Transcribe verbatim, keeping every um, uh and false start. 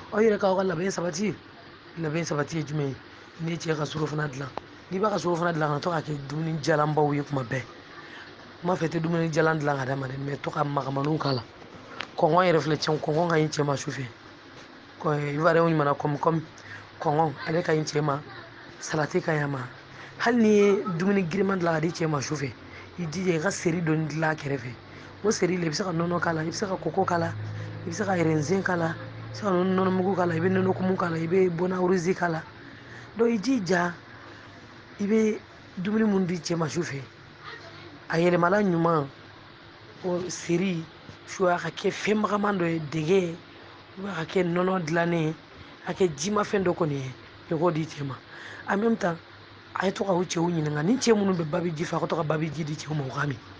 aw yɛrɛ k'aw ka labɛn sabati labɛn sabati ye jumɛn ye n'i ye cɛ ka suro fana dilan n'i b'a ka suro fana dilan ka to k'a kɛ dumuni jalanbaw ye kuma bɛɛ n m'a fɛ i tɛ dumuni jalan dilan ka d'a ma dɛ mɛ to ka magamaniw k'a la kɔngɔ yɛrɛ filɛ cɛ kɔngɔ ka ɲi cɛ ma su fɛ ivoiriyɛnw ɲuman kɔmi kɔmi kɔngɔ ale ka ɲi cɛ ma salati ka ɲi a ma hali n'i ye dumuni giriman dilan ka di cɛ ma su fɛ i jija i ka seri dɔɔni dilan a kɛrɛfɛ o seri la i bɛ se ka nɔnɔ k'a la i bɛ se ka kɔkɔ k'a la i bɛ se ka raisin k'a la i bɛ se ka nɔnɔmugu k'a la i bɛ nɔnɔ kumu k'a la i bɛ bɔnawurizi k'a la donc i jija i bɛ dumuni minnu di cɛ ma su fɛ a yɛlɛmala ɲuman o seri suya ka kɛ fɛn magaman dɔ ye dɛgɛ ubiyɛn a ka kɛ nɔnɔ dilannen ye a kɛ jimafɛn dɔ kɔni ye i k'o di cɛ ma en même temps a ye to ka o cɛw ɲininka ni cɛ minnu bɛ babiji fɛ a ka to ka babiji di cɛw ma u k'a min